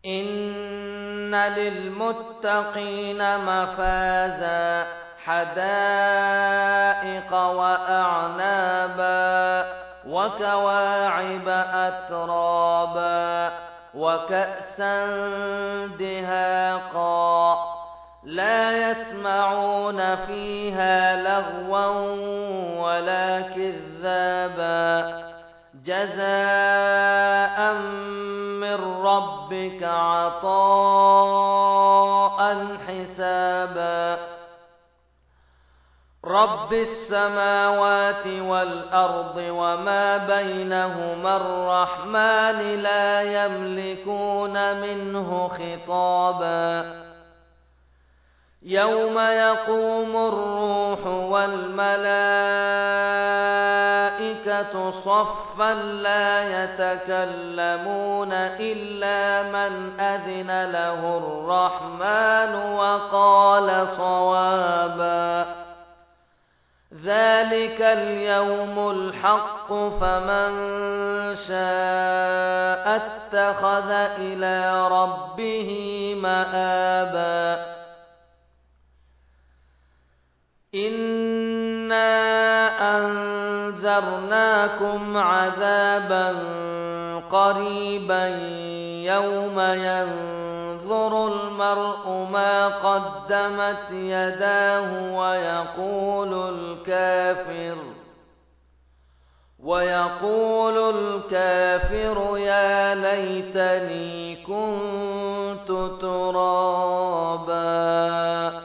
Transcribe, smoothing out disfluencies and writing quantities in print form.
إن للمتقين مفازا حدائق وأعنابا وكواعب أترابا وكأسا دهاقا لا يسمعون فيها لغوا ولا كذابا جزاء من ربك عطاء حسابا رب السماوات والأرض وما بينهما الرحمن لا يملكون منه خطابا يوم يقوم الروح والملائكة صفا لا يتكلمون إلا من أذن له الرحمن وقال صوابا ذلك اليوم الحق فمن شاء اتخذ إلى ربه مآبا إنا أنذرناكم عذابا قريبا يوم ينظر المرء ما قدمت يداه ويقول الكافر يا ليتني كنت ترابا